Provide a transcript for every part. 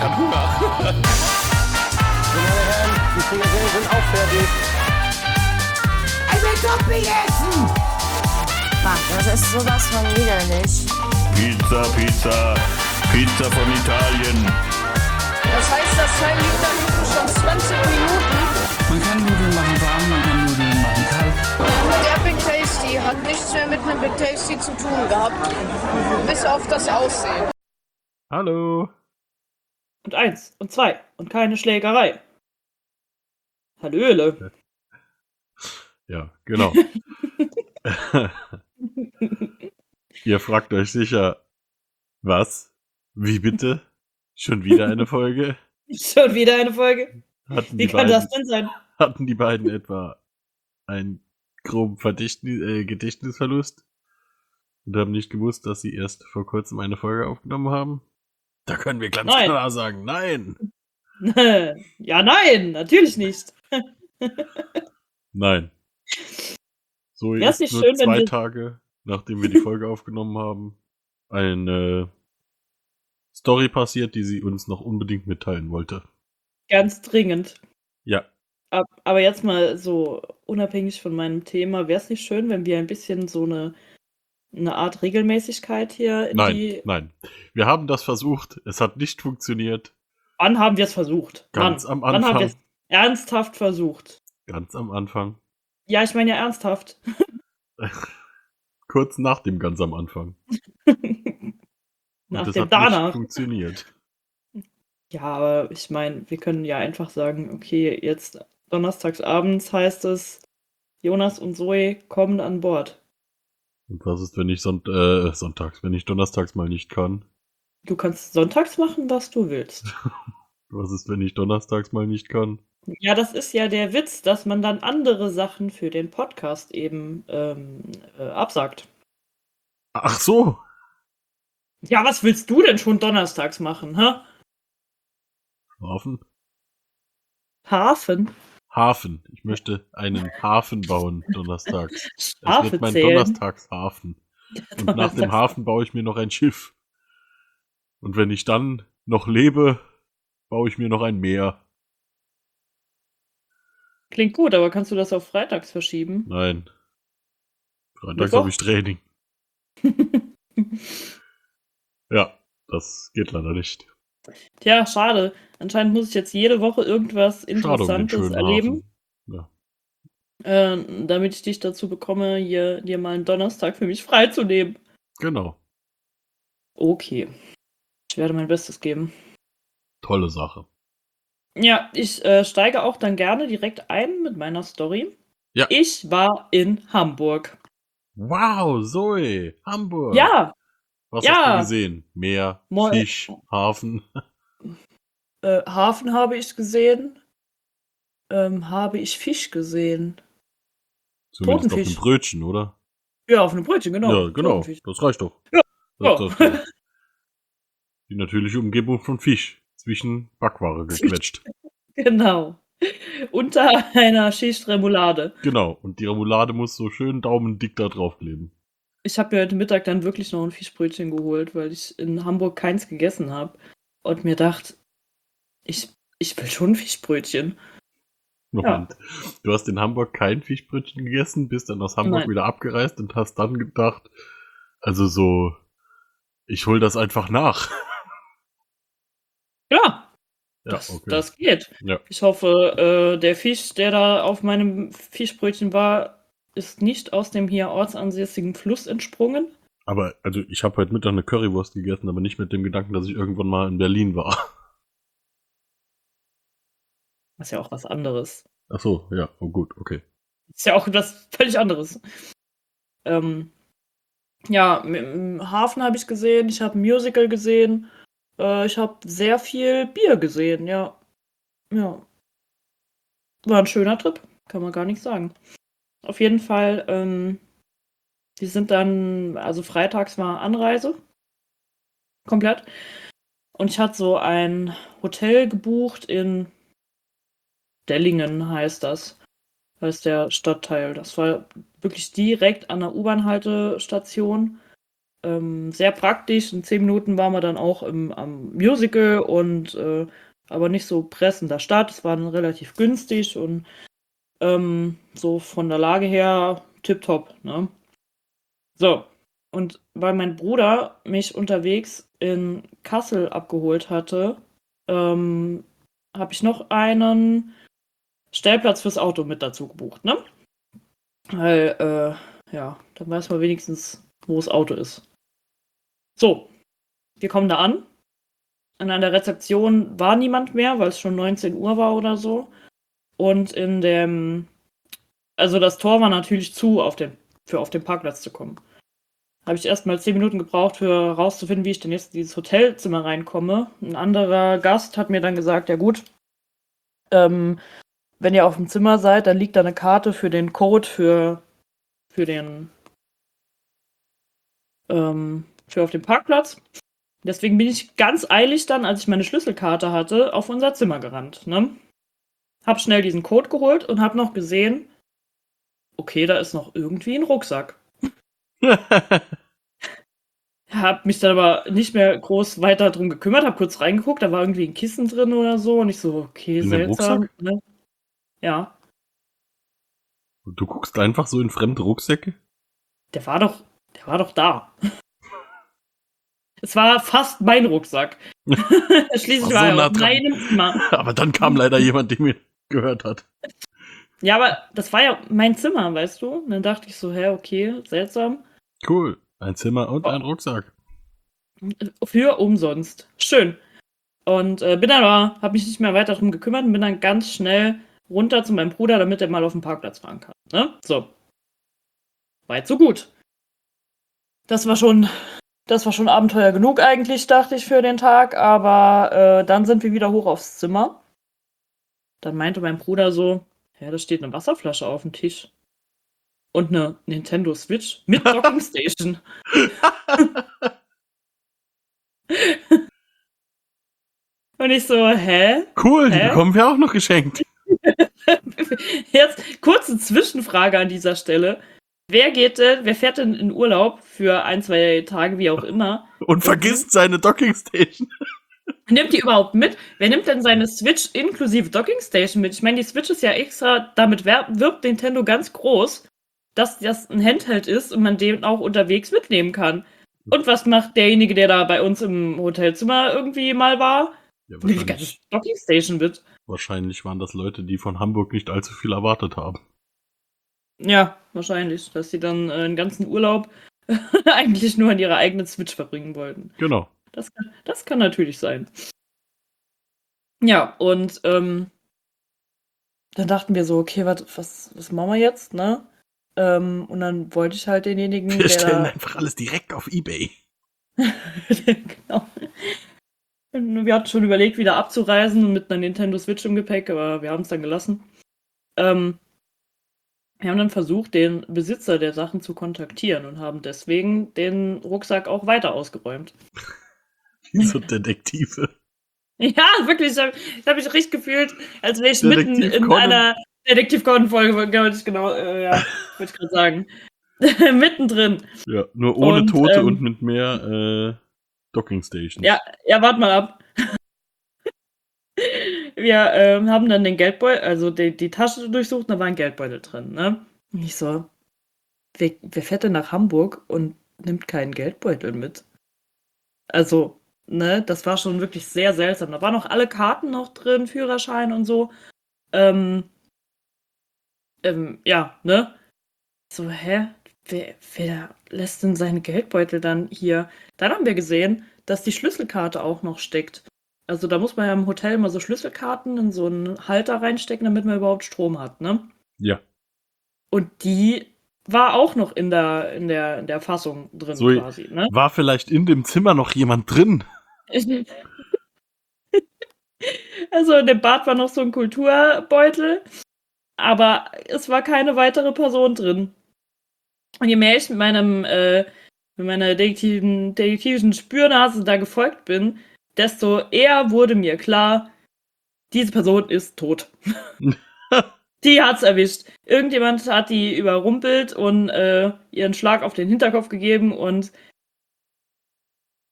hab Hunger. Meine Herren, die Frikadellen sind auch fertig. Ich will Topping essen! Ach, das ist sowas von widerlich. Pizza von Italien. Das heißt, das Teil liegt da hinten schon 20 Minuten. Man kann Nudeln machen warm, man kann Nudeln machen kalt. Der Big Tasty hat nichts mehr mit einem Big Tasty zu tun gehabt. Bis auf das Aussehen. Hallo. Und 1 und 2 und keine Schlägerei. Hallöle. Ja, genau. Ihr fragt euch sicher, was? Wie bitte? Schon wieder eine Folge? Schon wieder eine Folge? Wie kann das denn sein? Hatten die beiden etwa einen groben Gedächtnisverlust und haben nicht gewusst, dass sie erst vor kurzem eine Folge aufgenommen haben? Da können wir ganz klar sagen, nein! Ja, nein, natürlich nicht. Nein. So Wär's ist nicht nur schön, wenn 2 wir- Tage, nachdem wir die Folge aufgenommen haben, eine Story passiert, die sie uns noch unbedingt mitteilen wollte. Ganz dringend. Ja, Aber jetzt mal so unabhängig von meinem Thema, wäre es nicht schön, wenn wir ein bisschen so eine Art Regelmäßigkeit hier in die... nein. Wir haben das versucht, es hat nicht funktioniert. Wann haben wir es versucht? Ganz am Wann haben wir Anfang. es ernsthaft versucht? Ganz am Anfang. Ja, ich meine ja ernsthaft. Kurz nach dem ganz am Anfang. Nach Und es dem hat danach. nicht funktioniert. Ja, aber ich meine, wir können ja einfach sagen, okay, jetzt donnerstags abends heißt es, Jonas und Zoe kommen an Bord. Und was ist, wenn ich sonntags, wenn ich donnerstags mal nicht kann? Du kannst sonntags machen, was du willst. Was ist, wenn ich donnerstags mal nicht kann? Ja, das ist ja der Witz, dass man dann andere Sachen für den Podcast eben absagt. Ach so! Ja, was willst du denn schon donnerstags machen, hä? Hafen? Hafen? Ich möchte einen Hafen bauen donnerstags. Es Schafe wird mein zählen. Donnerstagshafen. Und nach dem Hafen baue ich mir noch ein Schiff. Und wenn ich dann noch lebe, baue ich mir noch ein Meer. Klingt gut, aber kannst du das auf freitags verschieben? Nein. Freitags Mittwoch? habe ich Training. Ja, das geht leider nicht. Tja, schade. Anscheinend muss ich jetzt jede Woche irgendwas Schade um den Interessantes schönen erleben, Hafen. Ja, damit ich dich dazu bekomme, dir mal einen Donnerstag für mich freizunehmen. genau. Okay. Ich werde mein Bestes geben. Tolle Sache. Ja, ich steige auch dann gerne direkt ein mit meiner Story. Ja. Ich war in Hamburg. Wow, Zoe, Hamburg. Ja, Was ja. hast du gesehen? Meer, Fisch, Hafen. Hafen habe ich gesehen. Habe ich Fisch gesehen? Zumindest auf Totenfisch. einem Brötchen, oder? Ja, auf einem Brötchen, genau. Ja, genau. Totenfisch. Das reicht doch. Ja. Das die natürliche Umgebung von Fisch. Zwischen Backware gequetscht. Genau. Unter einer Schicht Remoulade. Genau. Und die Remoulade muss so schön daumendick da draufkleben. Ich habe mir heute Mittag dann wirklich noch ein Fischbrötchen geholt, weil ich in Hamburg keins gegessen habe. Und mir dachte, ich will schon ein Fischbrötchen. Moment. Du hast in Hamburg kein Fischbrötchen gegessen, bist dann aus Hamburg Nein. wieder abgereist und hast dann gedacht, also so, ich hol das einfach nach. Ja, Ja, das geht. Ja. Ich hoffe, der Fisch, der da auf meinem Fischbrötchen war, ist nicht aus dem hier ortsansässigen Fluss entsprungen. Aber, also, ich habe heute Mittag eine Currywurst gegessen, aber nicht mit dem Gedanken, dass ich irgendwann mal in Berlin war. Das ist ja auch was anderes. Ach so, ja, oh gut, okay. Ist ja auch was völlig anderes. Ja, im Hafen habe ich gesehen, ich habe ein Musical gesehen, ich habe sehr viel Bier gesehen, ja. Ja. War ein schöner Trip, kann man gar nicht sagen. Auf jeden Fall, wir sind dann, also freitags war Anreise. Komplett. Und ich hatte so ein Hotel gebucht in Dellingen, heißt das. Heißt der Stadtteil. Das war wirklich direkt an der U-Bahn-Haltestation. sehr praktisch. In 10 Minuten waren wir dann auch am Musical und aber nicht so pressender Start. Es war dann relativ günstig und so von der Lage her tipptopp, ne? So, und weil mein Bruder mich unterwegs in Kassel abgeholt hatte, habe ich noch einen Stellplatz fürs Auto mit dazu gebucht, ne? Weil, ja, dann weiß man wenigstens, wo das Auto ist. So, wir kommen da an. Und an der Rezeption war niemand mehr, weil es schon 19 Uhr war oder so. Und also das Tor war natürlich zu, auf den Parkplatz zu kommen. Habe ich erst mal 10 Minuten gebraucht, für herauszufinden, wie ich denn jetzt in dieses Hotelzimmer reinkomme. Ein anderer Gast hat mir dann gesagt, ja gut, wenn ihr auf dem Zimmer seid, dann liegt da eine Karte für den Code für auf dem Parkplatz. Deswegen bin ich ganz eilig dann, als ich meine Schlüsselkarte hatte, auf unser Zimmer gerannt, ne? Hab schnell diesen Code geholt und hab noch gesehen, okay, da ist noch irgendwie ein Rucksack. Hab mich dann aber nicht mehr groß weiter drum gekümmert, hab kurz reingeguckt, da war irgendwie ein Kissen drin oder so und ich so, okay, In dem seltsam. Rucksack? Ne? Ja, Du guckst einfach so in fremde Rucksäcke? der war doch da. Es war fast mein Rucksack. Schließlich War war so er nah auf dran. meinem Zimmer. Aber dann kam leider jemand, der mir gehört hat. Ja, aber das war ja mein Zimmer, weißt du? Und dann dachte ich so, okay, seltsam. Cool. Ein Zimmer und ein Rucksack. Für umsonst. Schön. Und bin dann aber, hab mich nicht mehr weiter drum gekümmert und bin dann ganz schnell runter zu meinem Bruder, damit er mal auf den Parkplatz fahren kann. Ne? So. Weit so gut. Das war schon Abenteuer genug eigentlich, dachte ich, für den Tag. Aber dann sind wir wieder hoch aufs Zimmer. Dann meinte mein Bruder so, ja, da steht eine Wasserflasche auf dem Tisch. Und eine Nintendo Switch mit Docking Station. Und ich so, hä? Cool, die Hä? bekommen wir auch noch geschenkt. Jetzt kurze Zwischenfrage an dieser Stelle. Wer fährt denn in Urlaub für 1, 2 Tage, wie auch immer? Und vergisst seine Dockingstation. Nimmt die überhaupt mit? Wer nimmt denn seine Switch inklusive Docking Station mit? Ich meine, die Switch ist ja extra, damit wirbt Nintendo ganz groß, dass das ein Handheld ist und man den auch unterwegs mitnehmen kann. Und was macht derjenige, der da bei uns im Hotelzimmer irgendwie mal war? Ja, Nimmt die ganze Docking Station mit. wahrscheinlich waren das Leute, die von Hamburg nicht allzu viel erwartet haben. Ja, wahrscheinlich, dass sie dann einen ganzen Urlaub eigentlich nur an ihrer eigenen Switch verbringen wollten. Genau. Das kann natürlich sein. Ja, und dann dachten wir so, okay, was machen wir jetzt, ne? Und dann wollte ich halt denjenigen, Wir stellen einfach alles direkt auf eBay. Genau. Und wir hatten schon überlegt, wieder abzureisen mit einer Nintendo Switch im Gepäck, aber wir haben es dann gelassen. Wir haben dann versucht, den Besitzer der Sachen zu kontaktieren und haben deswegen den Rucksack auch weiter ausgeräumt. Wie so Detektive. Ja, wirklich, ich hab mich richtig gefühlt, als wäre ich mitten Detektiv in Conan. einer Detektiv-Conan-Folge, wollte ich gerade sagen. Mittendrin. Ja, nur ohne Und, Tote und mit mehr Dockingstations. Ja, warte mal ab. Wir haben dann den Geldbeutel, also die Tasche durchsucht, da war ein Geldbeutel drin, ne? Und ich so, wer fährt denn nach Hamburg und nimmt keinen Geldbeutel mit? Also, ne, das war schon wirklich sehr seltsam. Da waren noch alle Karten noch drin, Führerschein und so. Ja, ne? So, wer lässt denn seinen Geldbeutel dann hier? Dann haben wir gesehen, dass die Schlüsselkarte auch noch steckt. Also da muss man ja im Hotel mal so Schlüsselkarten in so einen Halter reinstecken, damit man überhaupt Strom hat, ne? Ja. Und die war auch noch in der Fassung drin So, quasi, ne? war vielleicht in dem Zimmer noch jemand drin? Also in dem Bad war noch so ein Kulturbeutel, aber es war keine weitere Person drin. Und je mehr ich mit meiner detektivischen Spürnase da gefolgt bin, desto eher wurde mir klar, diese Person ist tot. Die hat's erwischt. Irgendjemand hat die überrumpelt und ihren Schlag auf den Hinterkopf gegeben und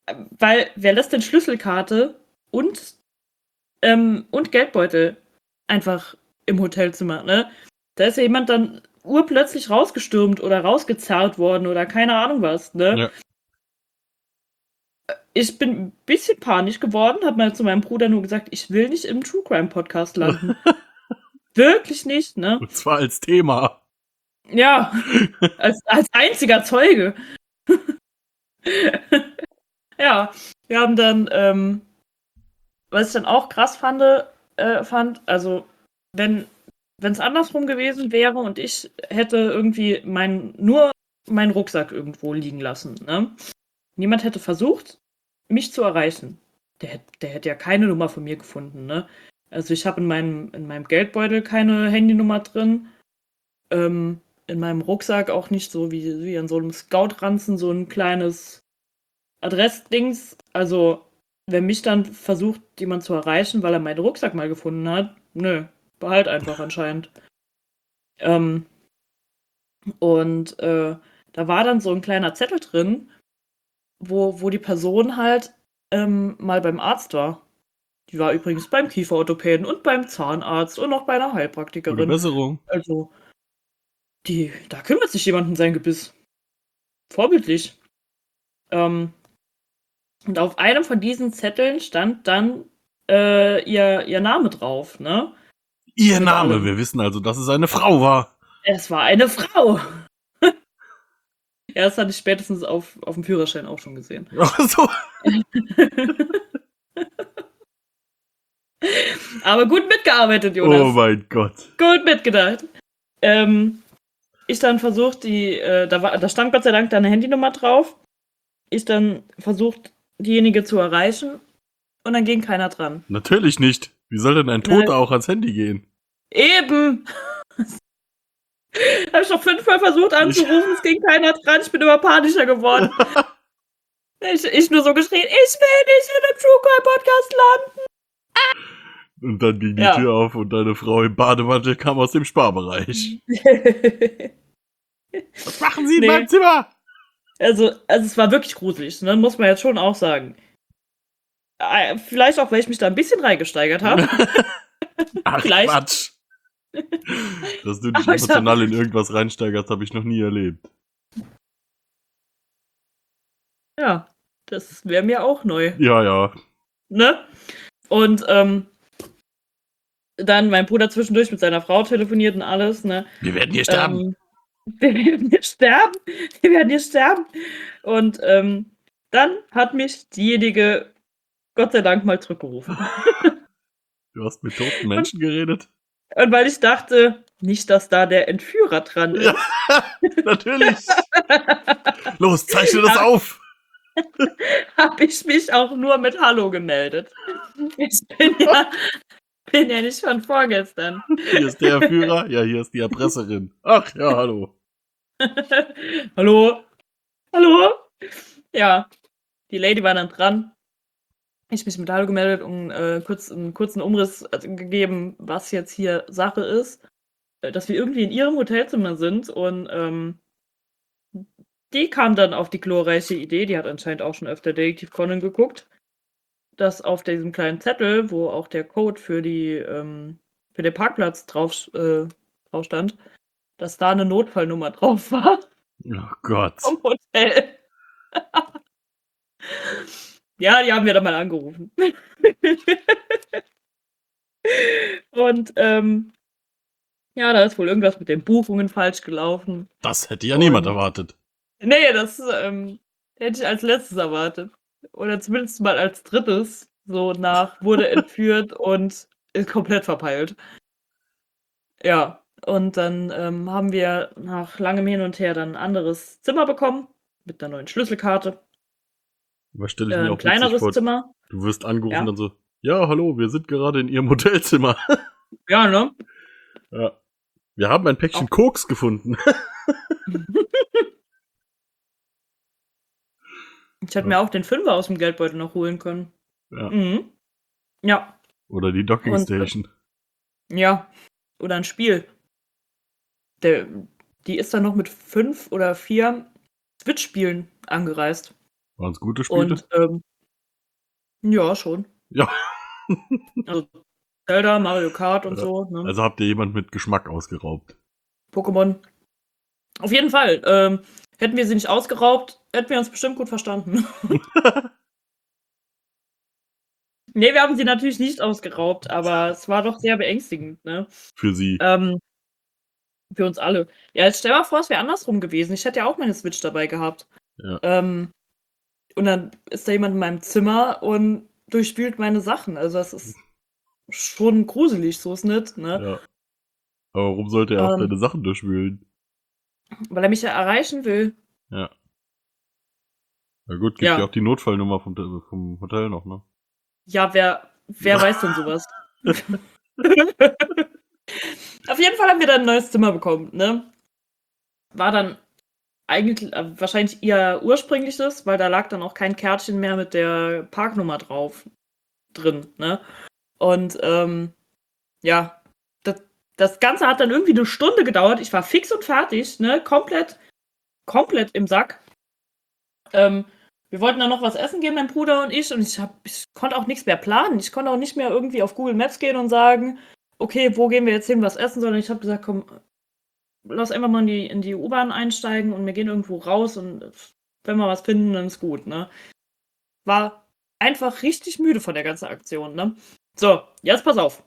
Weil wer lässt denn Schlüsselkarte und Geldbeutel einfach im Hotelzimmer, ne? Da ist ja jemand dann urplötzlich rausgestürmt oder rausgezerrt worden oder keine Ahnung was, ne? Ja. Ich bin ein bisschen panisch geworden, habe mal zu meinem Bruder nur gesagt, ich will nicht im True Crime Podcast landen. Wirklich nicht, ne? Und zwar als Thema. Ja, als einziger Zeuge. Ja, wir haben dann, was ich dann auch krass fand, also wenn es andersrum gewesen wäre und ich hätte irgendwie nur meinen Rucksack irgendwo liegen lassen, ne? Niemand hätte versucht, mich zu erreichen. Der hätte ja keine Nummer von mir gefunden, ne? Also ich habe in meinem Geldbeutel keine Handynummer drin. In meinem Rucksack auch nicht so wie an so einem Scout-Ranzen so ein kleines Adressdings. Also, wenn mich dann versucht, jemand zu erreichen, weil er meinen Rucksack mal gefunden hat, nö, behalt einfach anscheinend. Da war dann so ein kleiner Zettel drin, wo die Person halt mal beim Arzt war. Die war übrigens beim Kieferorthopäden und beim Zahnarzt und noch bei einer Gute Heilpraktikerin. Besserung. Also, da kümmert sich jemand um sein Gebiss. Vorbildlich. Und auf einem von diesen Zetteln stand dann ihr Name drauf, ne? Ihr Name, wir wissen also, dass es eine Frau war. Es war eine Frau. Ja, das hatte ich spätestens auf dem Führerschein auch schon gesehen. Ach so. Aber gut mitgearbeitet, Jonas. Oh mein Gott. Gut mitgedacht. Ich dann versucht, da stand Gott sei Dank da eine Handynummer drauf. Ich dann versucht, diejenige zu erreichen und dann ging keiner dran. Natürlich nicht. Wie soll denn ein Toter auch ans Handy gehen? Eben! Habe ich noch 5-mal versucht anzurufen, es ging keiner dran, ich bin immer panischer geworden. Ich nur so geschrien, ich will nicht in einem True Crime Podcast landen. Und dann ging die Tür auf und deine Frau im Bademantel kam aus dem Sparbereich. Was machen Sie in meinem Zimmer? Also es war wirklich gruselig, ne? Muss man jetzt schon auch sagen. Vielleicht auch, weil ich mich da ein bisschen reingesteigert habe. Ach, Vielleicht. Quatsch. Dass du dich emotional in irgendwas reinsteigerst, habe ich noch nie erlebt. Ja, das wäre mir auch neu. Ja. Ne? Und dann mein Bruder zwischendurch mit seiner Frau telefoniert und alles, ne? Wir werden hier sterben. Wir werden hier sterben. Und dann hat mich diejenige Gott sei Dank mal zurückgerufen. Du hast mit toten Menschen geredet? Und weil ich dachte, nicht, dass da der Entführer dran ist. Ja, natürlich. Los, zeichne das auf. Habe ich mich auch nur mit Hallo gemeldet. Ich bin ja nicht von vorgestern. Hier ist der Entführer, ja, hier ist die Erpresserin. Ach ja, hallo. Hallo? Hallo? Ja, die Lady war dann dran. Ich mich mit Hallo gemeldet und einen kurzen Umriss gegeben, was jetzt hier Sache ist. Dass wir irgendwie in ihrem Hotelzimmer sind und die kam dann auf die glorreiche Idee, die hat anscheinend auch schon öfter Detektiv Conan geguckt, dass auf diesem kleinen Zettel, wo auch der Code für den Parkplatz drauf stand, dass da eine Notfallnummer drauf war. Oh Gott. Vom Hotel. Ja, die haben wir dann mal angerufen. Und ja, da ist wohl irgendwas mit den Buchungen falsch gelaufen. Das hätte ja niemand erwartet. Nee, das hätte ich als letztes erwartet. Oder zumindest mal als drittes. So wurde entführt und ist komplett verpeilt. Ja, und dann haben wir nach langem Hin und Her dann ein anderes Zimmer bekommen. Mit einer neuen Schlüsselkarte. Was stelle ich mir Ein auch kleineres vor? Zimmer. Du wirst angerufen und dann so, ja, hallo, wir sind gerade in Ihrem Hotelzimmer. Ja, ne? Ja. Wir haben ein Päckchen Koks gefunden. Ich hätte mir auch den Fünfer aus dem Geldbeutel noch holen können. Ja. Mhm. Ja. Oder die Dockingstation. Ja. Oder ein Spiel. Die ist dann noch mit 5 oder 4 Switch-Spielen angereist. Waren es gute Spiele? Und ja, schon. Ja. Also Zelda, Mario Kart und Ja. so. Ne? Also habt ihr jemand mit Geschmack ausgeraubt. Pokémon. Auf jeden Fall. Hätten wir sie nicht ausgeraubt, hätten wir uns bestimmt gut verstanden. Nee, wir haben sie natürlich nicht ausgeraubt, aber es war doch sehr beängstigend, ne? Für sie. Für uns alle. Ja, jetzt stell mal vor, es wäre andersrum gewesen. Ich hätte ja auch meine Switch dabei gehabt. Ja. Und dann ist da jemand in meinem Zimmer und durchspült meine Sachen. Also das ist schon gruselig, so ist nicht, ne? Ja. Aber warum sollte er auch Ähm. deine Sachen durchwühlen? Weil er mich ja erreichen will. Ja. Na gut, gibt Ja. ja auch die Notfallnummer vom Hotel noch, ne? Ja, wer weiß denn sowas? Auf jeden Fall haben wir dann ein neues Zimmer bekommen, ne? War dann eigentlich wahrscheinlich ihr ursprüngliches, weil da lag dann auch kein Kärtchen mehr mit der Parknummer drauf drin, ne? Und ja, das Ganze hat dann irgendwie eine Stunde gedauert. Ich war fix und fertig, ne? Komplett im Sack. Wir wollten dann noch was essen gehen, mein Bruder und ich konnte auch nichts mehr planen. Ich konnte auch nicht mehr irgendwie auf Google Maps gehen und sagen, okay, wo gehen wir jetzt hin, was essen, sondern ich habe gesagt, komm, lass einfach mal in die U-Bahn einsteigen und wir gehen irgendwo raus und wenn wir was finden, dann ist gut, ne? War einfach richtig müde von der ganzen Aktion, ne? So, jetzt pass auf.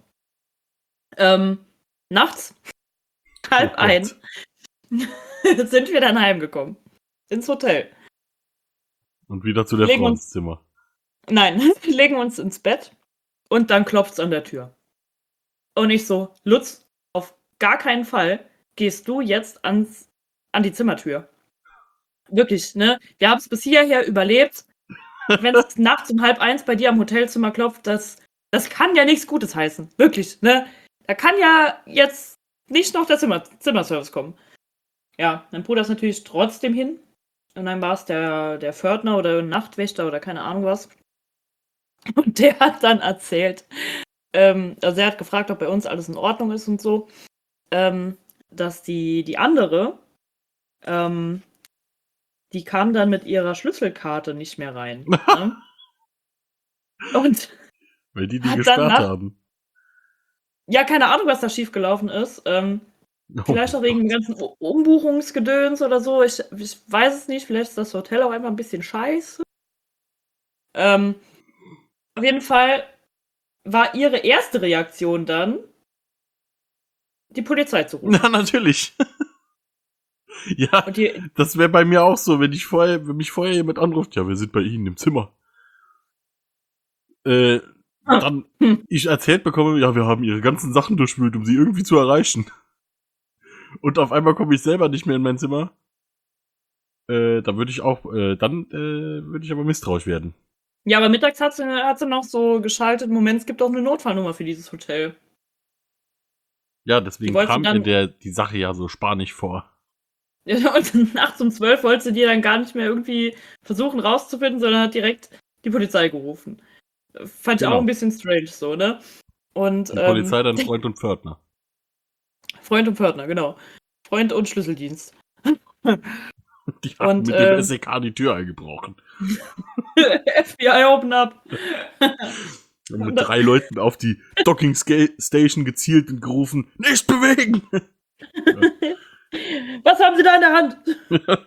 Nachts, 1:30, sind wir dann heimgekommen. Ins Hotel. Und wieder zu der Legen Frau uns- ins Zimmer. Nein, legen uns ins Bett und dann klopft's an der Tür. Und ich so, Lutz, auf gar keinen Fall gehst du jetzt an die Zimmertür. Wirklich, ne? Wir haben es bis hierher überlebt. Wenn es nachts um 1:30 bei dir am Hotelzimmer klopft, das kann ja nichts Gutes heißen. Wirklich, ne? Da kann ja jetzt nicht noch der Zimmerservice kommen. Ja, mein Bruder ist natürlich trotzdem hin. Und dann war es der Pförtner oder Nachtwächter oder keine Ahnung was. Und der hat dann erzählt, also er hat gefragt, ob bei uns alles in Ordnung ist und so, dass die andere, die kam dann mit ihrer Schlüsselkarte nicht mehr rein. Ne? Und Weil die Hat dann gesperrt nach- haben. ja, keine Ahnung, was da schiefgelaufen ist. Vielleicht auch wegen dem ganzen Umbuchungsgedöns oder so. Ich weiß es nicht. Vielleicht ist das Hotel auch einfach ein bisschen scheiße. Auf jeden Fall war ihre erste Reaktion dann, die Polizei zu rufen. Na, natürlich. Ja, Und die, das wäre bei mir auch so, wenn mich vorher jemand anruft, ja, wir sind bei Ihnen im Zimmer. Dann ich erzählt bekomme, ja, wir haben Ihre ganzen Sachen durchwühlt, um Sie irgendwie zu erreichen. Und auf einmal komme ich selber nicht mehr in mein Zimmer. Da würde ich auch, würde ich aber misstrauisch werden. ja, aber mittags hat sie noch so geschaltet, Moment, es gibt auch eine Notfallnummer für dieses Hotel. Ja, deswegen Die wollte kam dann- mir die Sache ja so spanisch vor. Ja, und nachts um 12 wollte sie die dann gar nicht mehr irgendwie versuchen rauszufinden, sondern hat direkt die Polizei gerufen. Fand ich Genau. auch ein bisschen strange so, ne? Und Die Polizei, dann Freund und Pförtner. Freund und Pförtner, genau. Freund und Schlüsseldienst. Die haben Und, mit dem SEK die Tür eingebrochen. FBI open up. Und mit 3 Leuten auf die Docking Station gezielt und gerufen, nicht bewegen! Was haben Sie da in der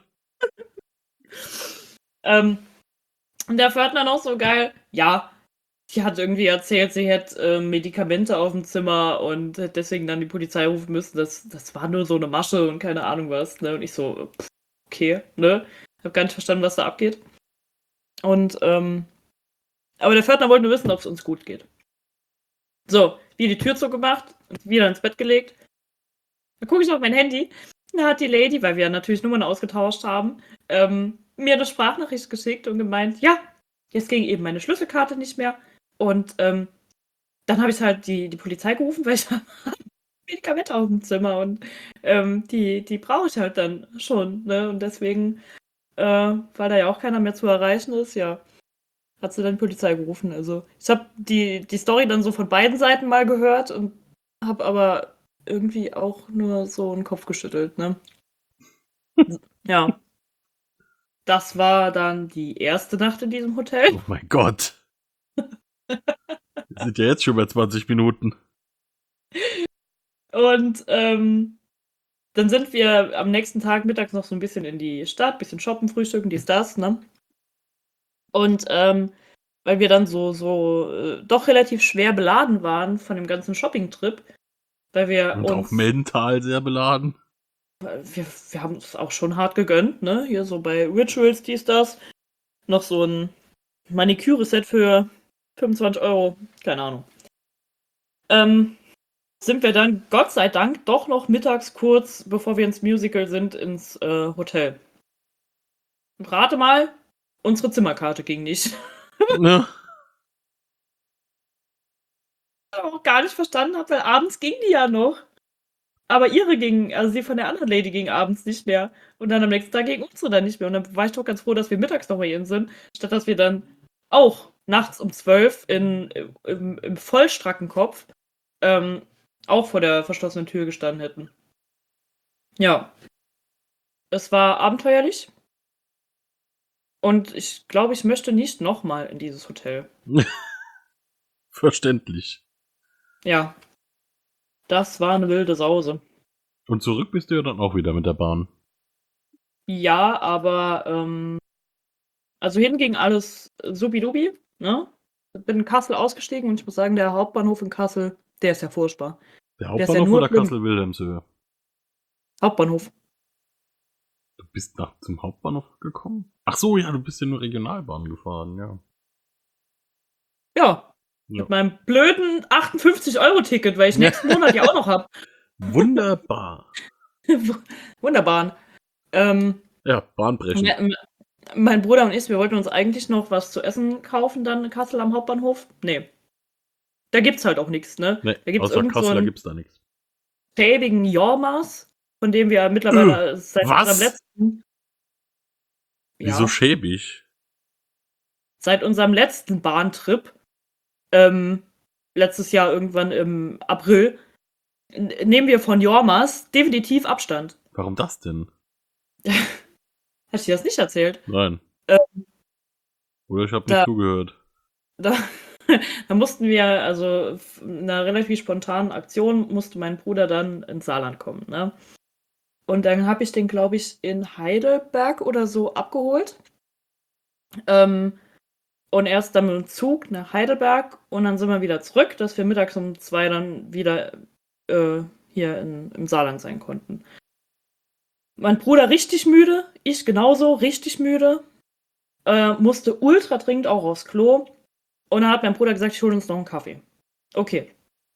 Hand? Und der Pförtner noch so geil. Ja, die hat irgendwie erzählt, sie hätte Medikamente auf dem Zimmer und hätte deswegen dann die Polizei rufen müssen. Das war nur so eine Masche und keine Ahnung was. Ne? Und ich so, okay, ne? Hab gar nicht verstanden, was da abgeht. Und, aber der Pförtner wollte nur wissen, ob es uns gut geht. So, wir die Tür zugemacht und wieder ins Bett gelegt. Dann gucke ich auf mein Handy. Da hat die Lady, weil wir natürlich Nummern ausgetauscht haben, mir eine Sprachnachricht geschickt und gemeint, ja, jetzt ging eben meine Schlüsselkarte nicht mehr. Und dann habe ich halt die Polizei gerufen, weil ich habe Medikamente auf dem Zimmer und die brauche ich halt dann schon. Ne? Und deswegen, weil da ja auch keiner mehr zu erreichen ist, ja, hat sie dann die Polizei gerufen. Also ich habe die Story dann so von beiden Seiten mal gehört und habe aber irgendwie auch nur so einen Kopf geschüttelt, ne? Ja. das war dann die erste Nacht in diesem Hotel. Oh mein Gott. Wir sind ja jetzt schon bei 20 Minuten. Und dann sind wir am nächsten Tag mittags noch so ein bisschen in die Stadt, bisschen shoppen, frühstücken, dies, das, ne? Und weil wir dann so doch relativ schwer beladen waren von dem ganzen Shopping-Trip, weil wir Und auch uns, mental sehr beladen. wir haben es auch schon hart gegönnt, ne? Hier so bei Rituals, dies, das, noch so ein Maniküre-Set für 25 Euro, keine Ahnung. Sind wir dann, Gott sei Dank, doch noch mittags kurz, bevor wir ins Musical sind, ins Hotel. Und rate mal, unsere Zimmerkarte ging nicht. Ne? Ich auch gar nicht verstanden habe, weil abends ging die ja noch. Aber ihre ging, also die von der anderen Lady ging abends nicht mehr. Und dann am nächsten Tag ging unsere dann nicht mehr. Und dann war ich doch ganz froh, dass wir mittags noch bei ihnen sind, statt dass wir dann auch nachts um 12 im Vollstrackenkopf auch vor der verschlossenen Tür gestanden hätten. Ja. Es war abenteuerlich. Und ich glaube, ich möchte nicht nochmal in dieses Hotel. Verständlich. Ja. Das war eine wilde Sause. Und zurück bist du ja dann auch wieder mit der Bahn. Ja, aber also hin ging alles supidupi, ne? Bin in Kassel ausgestiegen und ich muss sagen, der Hauptbahnhof in Kassel, der ist ja furchtbar. Der Der ist ja Hauptbahnhof nur oder schlimm. Kassel-Wilhelmshöhe? Hauptbahnhof. Du bist zum Hauptbahnhof gekommen? Ach so, ja, du bist ja nur Regionalbahn gefahren, ja. Ja. Ja. Mit meinem blöden 58-Euro-Ticket, weil ich nächsten Monat ja auch noch habe. Wunderbar. Wunderbar. Ja, Bahnbrechen. Mein Bruder und ich, wir wollten uns eigentlich noch was zu essen kaufen dann in Kassel am Hauptbahnhof. Nee. Da gibt's halt auch nichts, ne? Nee, Da gibt's außer irgend so Kasseler einen gibt's da nichts. schäbigen Jormas, von dem wir mittlerweile seit was? unserem letzten... Wieso schäbig? Seit unserem letzten Bahntrip, letztes Jahr irgendwann im April, nehmen wir von Jormas definitiv Abstand. Warum das denn? Hast du dir das nicht erzählt? Nein. Oder ich habe da- nicht zugehört. Da, da mussten wir, also in einer relativ spontanen Aktion, musste mein Bruder dann ins Saarland kommen, ne? Und dann habe ich den, glaube ich, in Heidelberg oder so abgeholt. Und erst dann mit dem Zug nach Heidelberg und dann sind wir wieder zurück, dass wir mittags um 2 dann wieder hier im Saarland sein konnten. Mein Bruder richtig müde, ich genauso, richtig müde. Musste ultra dringend auch aufs Klo. Und dann hat mein Bruder gesagt, ich hole uns noch einen Kaffee. Okay.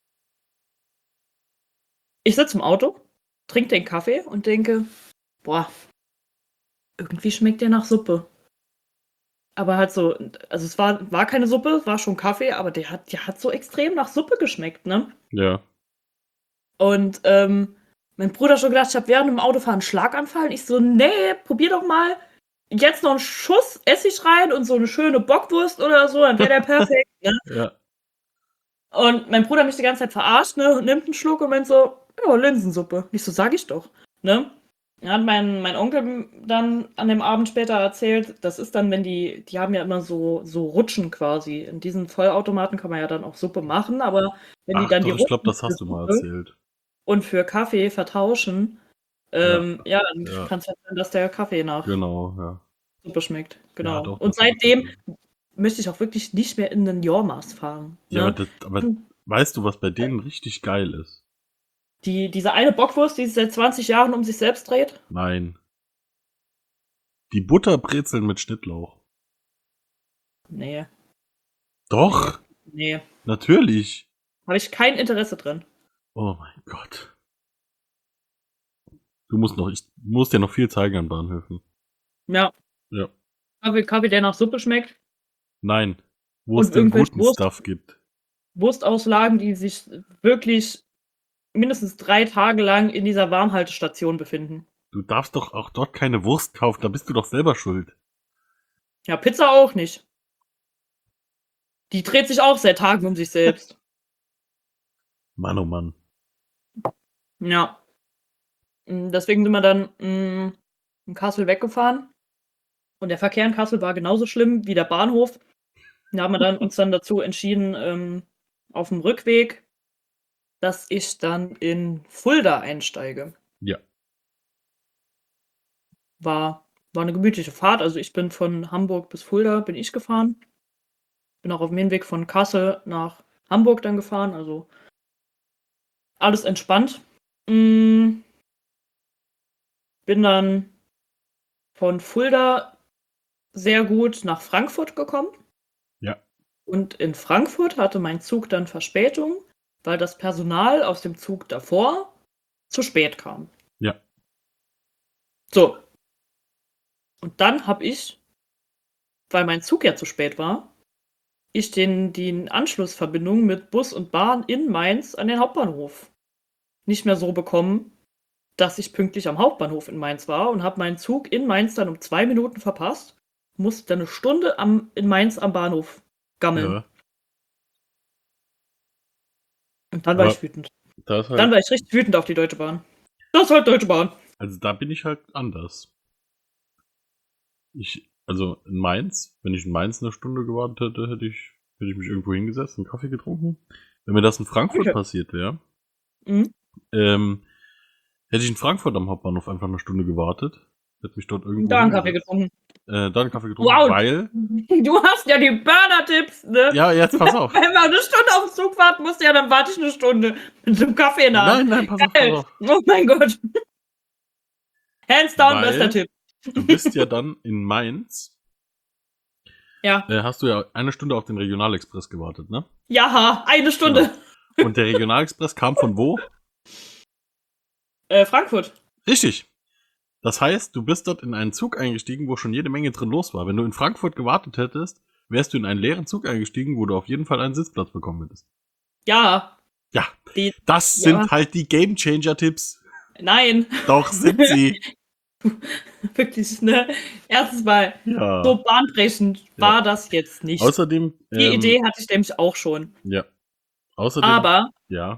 Ich sitze im Auto, trinke den Kaffee und denke, boah, irgendwie schmeckt der nach Suppe. Aber halt so, also es war keine Suppe, war schon Kaffee, aber der hat so extrem nach Suppe geschmeckt, ne? Ja. Und mein Bruder hat schon gedacht, ich habe während dem Autofahren einen Schlaganfall. Ich so, nee, probier doch mal jetzt noch einen Schuss Essig rein und so eine schöne Bockwurst oder so, dann wäre der perfekt, ne? Ja. Und mein Bruder mich die ganze Zeit verarscht, ne? Und nimmt einen Schluck und meint so, ja, Linsensuppe. Ich so, sag ich doch, ne? Dann hat mein Onkel dann an dem Abend später erzählt, das ist dann, wenn die haben ja immer so Rutschen quasi. In diesen Vollautomaten kann man ja dann auch Suppe machen, aber wenn die Ach, dann doch, die ich glaube, Rutschen das hast du für mal Suppe erzählt. und für Kaffee vertauschen, dann Ja. kann es ja sein, dass der Kaffee nach Genau, ja. Suppe schmeckt. Genau. Ja, doch, und das hab ich seitdem gesehen. möchte ich auch wirklich nicht mehr in den Jormas fahren. Ja, Ne? aber weißt du, was bei denen richtig geil ist? Diese eine Bockwurst, die sich seit 20 Jahren um sich selbst dreht? Nein. Die Butterbrezeln mit Schnittlauch. Nee. Doch, Nee. natürlich. Habe ich kein Interesse drin. Oh mein Gott. Ich muss dir noch viel zeigen an Bahnhöfen. Ja. Ja. Kaffee, der nach Suppe schmeckt. Nein. Wo Und es den irgendwelche guten Stuff gibt. Wurstauslagen, die sich wirklich mindestens 3 Tage lang in dieser Warmhaltestation befinden. Du darfst doch auch dort keine Wurst kaufen, da bist du doch selber schuld. Ja, Pizza auch nicht. Die dreht sich auch seit Tagen um sich selbst. Mann, oh Mann. Ja. Deswegen sind wir dann in Kassel weggefahren. Und der Verkehr in Kassel war genauso schlimm wie der Bahnhof. Da haben wir uns dann dazu entschieden, auf dem Rückweg, dass ich dann in Fulda einsteige. Ja. War eine gemütliche Fahrt. Also ich bin von Hamburg bis Fulda bin ich gefahren. Bin auch auf dem Hinweg von Kassel nach Hamburg dann gefahren. Also alles entspannt. Bin dann von Fulda sehr gut nach Frankfurt gekommen. Ja. Und in Frankfurt hatte mein Zug dann Verspätung, weil das Personal aus dem Zug davor zu spät kam. Ja. So. Und dann habe ich, weil mein Zug ja zu spät war, die Anschlussverbindung mit Bus und Bahn in Mainz an den Hauptbahnhof nicht mehr so bekommen, dass ich pünktlich am Hauptbahnhof in Mainz war und habe meinen Zug in Mainz dann um 2 Minuten verpasst, musste dann eine Stunde in Mainz am Bahnhof gammeln. Ja. Und dann war ich wütend. Das halt, Dann war ich richtig wütend auf die Deutsche Bahn. Das ist halt Deutsche Bahn. also da bin ich halt anders. Also in Mainz, wenn ich in Mainz eine Stunde gewartet hätte, hätte ich mich irgendwo hingesetzt, einen Kaffee getrunken. Wenn mir das in Frankfurt passiert wäre, hätte ich in Frankfurt am Hauptbahnhof einfach eine Stunde gewartet. Hätte mich dort irgendwo Da einen Kaffee getrunken. Wow. Weil... Du hast ja die Burner-Tipps, ne? Ja, jetzt pass auf. Wenn wir eine Stunde auf den Zug warten musst, ja, dann warte ich eine Stunde mit einem Kaffee in der Hand. Nein, pass auf. Oh mein Gott. Hands down, Weil bester Tipp. Du bist ja dann in Mainz. Ja. Hast du ja eine Stunde auf den Regionalexpress gewartet, ne? Ja, eine Stunde. Genau. Und der Regionalexpress kam von wo? Frankfurt. Richtig. Das heißt, du bist dort in einen Zug eingestiegen, wo schon jede Menge drin los war. Wenn du in Frankfurt gewartet hättest, wärst du in einen leeren Zug eingestiegen, wo du auf jeden Fall einen Sitzplatz bekommen hättest. Ja. Ja, das sind halt die Gamechanger-Tipps. Nein. Doch, sind sie. Wirklich, ne? Erstens mal, Ja. so bahnbrechend war das jetzt nicht. Außerdem... Die Idee hatte ich nämlich auch schon. Ja. Außerdem... Aber... Ja.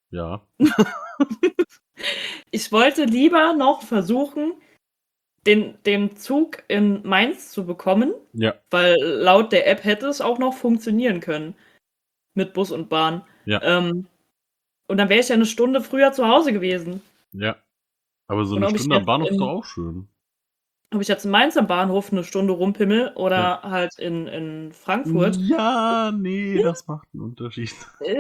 Ich wollte lieber noch versuchen, den Zug in Mainz zu bekommen. Ja. Weil laut der App hätte es auch noch funktionieren können. Mit Bus und Bahn. Ja. Und dann wäre ich ja eine Stunde früher zu Hause gewesen. Ja. Aber so Und eine ob ich Stunde am jetzt Bahnhof ist doch auch schön. Ob ich jetzt in Mainz am Bahnhof eine Stunde rumpimmel oder halt in Frankfurt. Ja, nee, das macht einen Unterschied.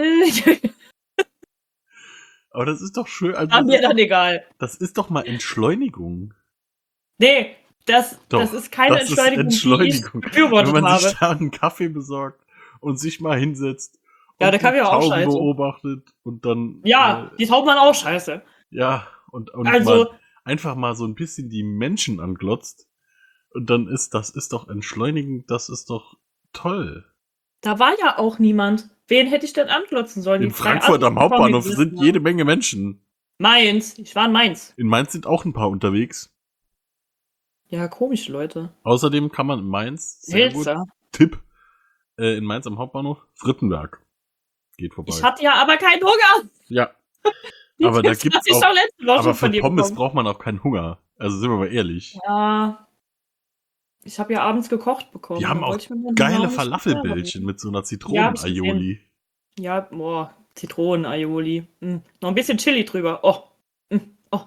Aber das ist doch schön. Also War mir dann egal. Das ist doch mal Entschleunigung. Nee, das Doch, ist keine das ist Entschleunigung, Entschleunigung. die ich befürwortet Wenn man habe. sich da einen Kaffee besorgt und sich mal hinsetzt Ja, und der Kaffee die war auch Tauben scheiße. beobachtet und dann... Ja, die Tauben waren auch scheiße. Ja, und Also- mal einfach mal so ein bisschen die Menschen anglotzt. Und dann das ist doch entschleunigend, das ist doch toll. Da war ja auch niemand. Wen hätte ich denn anglotzen sollen? In Die zwei Frankfurt am Assis, die vor mir Hauptbahnhof gesessen sind haben. jede Menge Menschen. Mainz. Ich war in Mainz. In Mainz sind auch ein paar unterwegs. Ja, komische Leute. Außerdem kann man in Mainz, sehr gut, Seltsam. Tipp, in Mainz am Hauptbahnhof, Frittenberg. Geht vorbei. Ich hatte ja aber keinen Hunger. Ja, Die aber da Tipps gibt's hatte ich auch, doch letzte Woche aber schon für von dir Pommes bekommen. braucht man auch keinen Hunger. Also sind wir mal ehrlich. Ja. Ich habe ja abends gekocht bekommen. Die haben Da auch wollte ich mir meinen Hunger geile nicht Falafelbällchen mit so einer hab ich Zitronen-Aioli. Ja, boah, Zitronen-Aioli. Noch ein bisschen Chili drüber. Oh. Oh.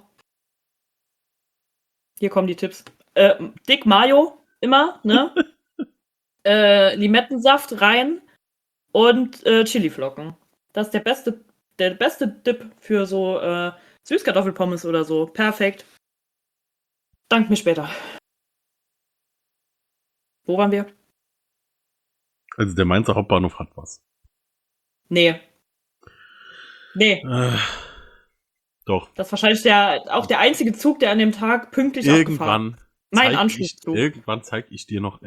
Hier kommen die Tipps. Dick Mayo, immer, ne? Limettensaft rein und Chiliflocken. Das ist der beste Dip für so Süßkartoffelpommes oder so. Perfekt. Dank mir später. Wo waren wir? Also der Mainzer Hauptbahnhof hat was. Nee. Doch. Das ist wahrscheinlich auch der einzige Zug, der an dem Tag pünktlich abgefahren ist. Mein Anschlusszug. Irgendwann zeige ich dir noch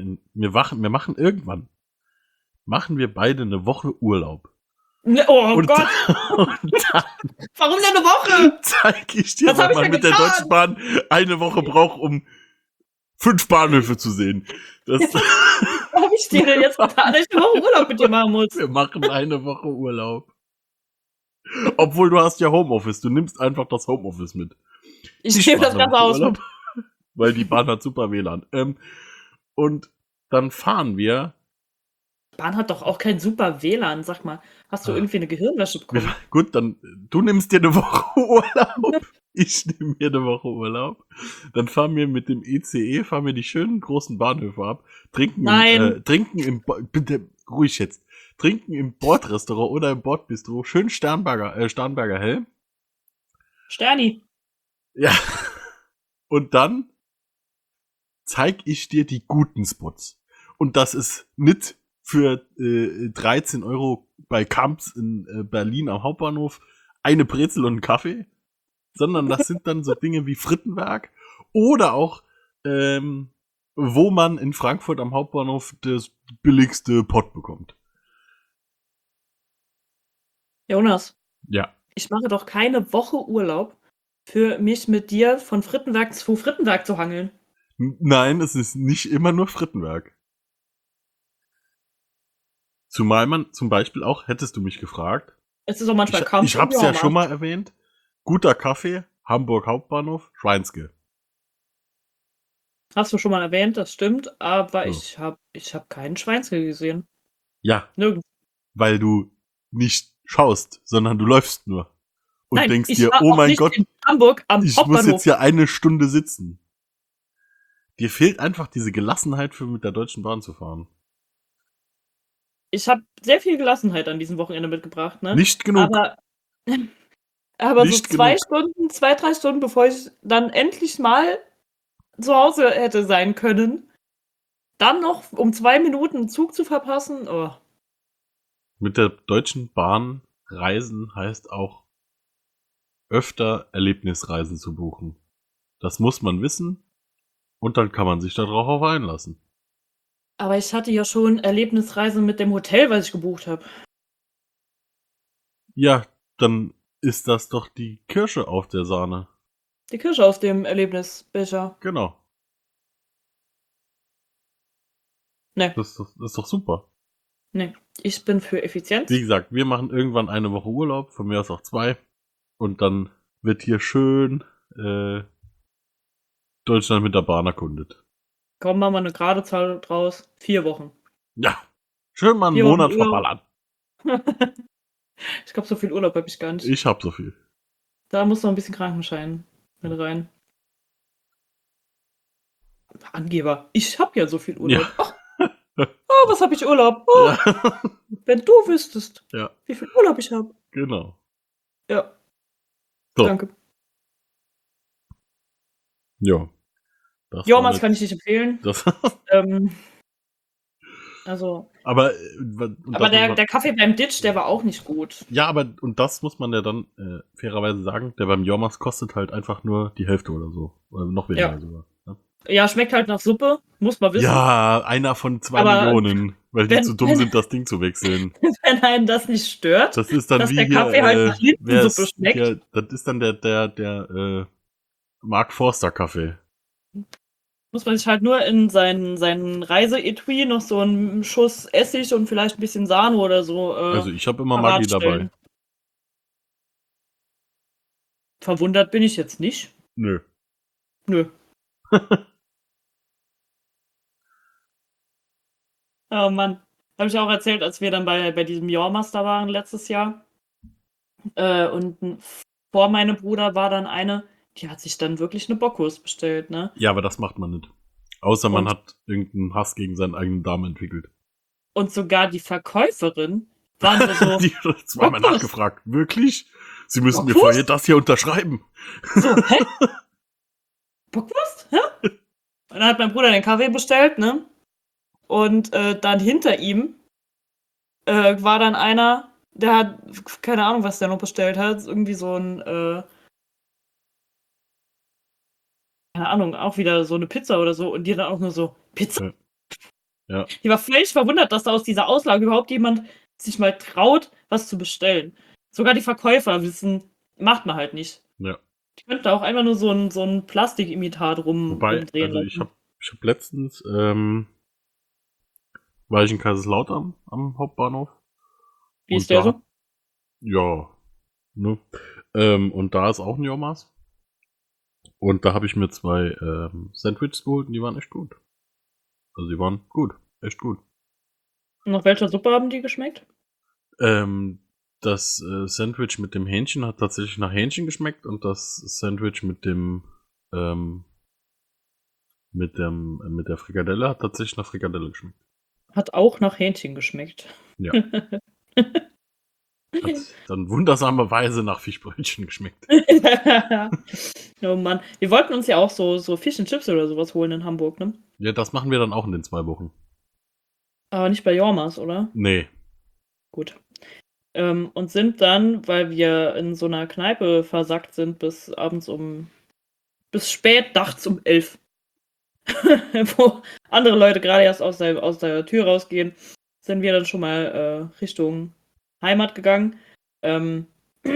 machen wir beide eine Woche Urlaub. Oh Und Gott, Und dann warum denn eine Woche? zeige ich dir, Was hab was ich man denn mit der getan? Deutschen Bahn eine Woche braucht, um 5 Bahnhöfe zu sehen. Hab ich dir denn jetzt getan, dass ich eine Woche Urlaub mit dir machen muss? Wir machen eine Woche Urlaub. Obwohl du hast ja Homeoffice. Du nimmst einfach das Homeoffice mit. Ich nehme das mache Ganze aus. Urlaub, weil die Bahn hat super WLAN. Und dann fahren wir. Bahn hat doch auch kein super WLAN, sag mal. Hast du irgendwie eine Gehirnwäsche bekommen? Gut, dann du nimmst dir eine Woche Urlaub. Ich nehme mir eine Woche Urlaub. Dann fahren wir mit dem ICE, fahren wir die schönen großen Bahnhöfe ab, trinken bitte ruhig jetzt, trinken im Bordrestaurant oder im Bordbistro schön Starnberger Hell. Sterni. Ja. Und dann zeig ich dir die guten Spots. Und das ist nicht für 13 Euro bei Kamps in Berlin am Hauptbahnhof eine Brezel und einen Kaffee, sondern das sind dann so Dinge wie Frittenwerk oder auch, wo man in Frankfurt am Hauptbahnhof das billigste Pott bekommt. Jonas, Ja. ich mache doch keine Woche Urlaub für mich mit dir von Frittenwerk zu Frittenwerk zu hangeln. Nein, es ist nicht immer nur Frittenwerk. Zumal man zum Beispiel auch, hättest du mich gefragt, Es ist auch manchmal kaum. ich hab's ja schon mal erwähnt, guter Kaffee, Hamburg Hauptbahnhof, Schweinske. Hast du schon mal erwähnt, das stimmt, aber So. ich hab keinen Schweinske gesehen. Ja, Nirgends. weil du nicht schaust, sondern du läufst nur. Und Nein, denkst ich dir, war oh auch mein nicht Gott, in Hamburg am ich muss Hauptbahnhof. jetzt hier eine Stunde sitzen. Dir fehlt einfach diese Gelassenheit, für mit der Deutschen Bahn zu fahren. Ich habe sehr viel Gelassenheit an diesem Wochenende mitgebracht, ne? Nicht genug. Aber Nicht so 3 Stunden, bevor ich dann endlich mal zu Hause hätte sein können, dann noch um 2 Minuten einen Zug zu verpassen, oh. Mit der Deutschen Bahn reisen heißt auch öfter Erlebnisreisen zu buchen. Das muss man wissen und dann kann man sich darauf einlassen. Aber ich hatte ja schon Erlebnisreisen mit dem Hotel, was ich gebucht habe. Ja, dann ist das doch die Kirsche auf der Sahne. Die Kirsche aus dem Erlebnisbecher. Genau. Ne, Das ist doch super. ne. Ich bin für Effizienz. Wie gesagt, wir machen irgendwann eine Woche Urlaub, von mir aus auch 2. Und dann wird hier schön Deutschland mit der Bahn erkundet. Komm, machen wir eine gerade Zahl draus. 4 Wochen. Ja, schön mal einen 4 Wochen Monat Urlaub. verballern. Ich glaube, so viel Urlaub habe ich gar nicht. Ich hab so viel. Da muss noch ein bisschen Krankenschein mit rein. Angeber. Ich habe ja so viel Urlaub. Ja. Oh, was habe ich Urlaub? Oh, Ja. wenn du wüsstest, Ja, wie viel Urlaub ich habe. genau. Ja, So. danke. Ja. Das Jomas war kann ich nicht empfehlen. das. Also, Aber, aber der Kaffee beim Ditch, der war auch nicht gut. ja, aber und das muss man ja dann fairerweise sagen, der beim Jormas kostet halt einfach nur die Hälfte oder so. Oder noch weniger Ja. sogar. Ne? Ja, schmeckt halt nach Suppe, muss man wissen. Ja, einer von 2 Aber Millionen, weil die wenn- zu dumm wenn- sind, das Ding zu wechseln. Wenn einen das nicht stört. Das ist dann Dass wie der hier, Kaffee halt nach Linsensuppe schmeckt. Hier, das ist dann der Mark Forster Kaffee. Muss man sich halt nur in seinen Reiseetui noch so einen Schuss Essig und vielleicht ein bisschen Sahne oder so. Also ich habe immer parat Maggi dabei. stellen. Verwundert bin ich jetzt nicht. Nö. Nö. Oh Mann. Habe ich auch erzählt, als wir dann bei diesem Jormaster waren letztes Jahr. Und vor meinem Bruder war dann eine, die hat sich dann wirklich eine Bockwurst bestellt, ne? Ja, aber das macht man nicht. Außer man Und- hat irgendeinen Hass gegen seinen eigenen Darm entwickelt. Und sogar die Verkäuferin war nur so, Die hat zweimal Bockwurst. nachgefragt. Wirklich? Sie müssen mir Bockwurst? vorher das hier unterschreiben. so, hä? Bockwurst? Hä? Und dann hat mein Bruder den Kaffee bestellt, ne? Und dann hinter ihm war dann einer, der hat, keine Ahnung, was der noch bestellt hat, irgendwie so ein, keine Ahnung, auch wieder so eine Pizza oder so und die dann auch nur so, Pizza. Ja. Die war völlig verwundert, dass da aus dieser Auslage überhaupt jemand sich mal traut, was zu bestellen. Sogar die Verkäufer wissen, macht man halt nicht. Ja. Ich könnte auch einfach nur so ein Plastikimitat Wobei, rumdrehen also lassen. ich hab letztens, war ich in Kaiserslautern am Hauptbahnhof. Wie Und ist der da- so? Ja. Ne? Und da ist auch ein Jormas. Und da habe ich mir 2 Sandwiches geholt und die waren echt gut. Also die waren gut, echt gut. Nach welcher Suppe haben die geschmeckt? Das Sandwich mit dem Hähnchen hat tatsächlich nach Hähnchen geschmeckt und das Sandwich mit der Frikadelle hat tatsächlich nach Frikadelle geschmeckt. Hat auch nach Hähnchen geschmeckt. Ja. Hat dann wundersamerweise nach Fischbrötchen geschmeckt. Oh Mann. Wir wollten uns ja auch so Fish and Chips oder sowas holen in Hamburg, ne? Ja, das machen wir dann auch in den 2 Wochen. Aber nicht bei Jormas, oder? Nee. Gut. Und sind dann, weil wir in so einer Kneipe versackt sind, bis spät nachts um 11. Wo andere Leute gerade erst aus der Tür rausgehen, sind wir dann schon mal Richtung Heimat gegangen. Und